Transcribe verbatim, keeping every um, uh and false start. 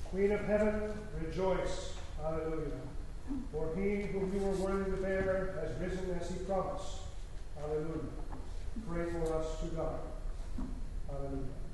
Queen of heaven, rejoice. Hallelujah. For he whom you were worthy to bear has risen as he promised. Hallelujah. Pray for us to God. Hallelujah.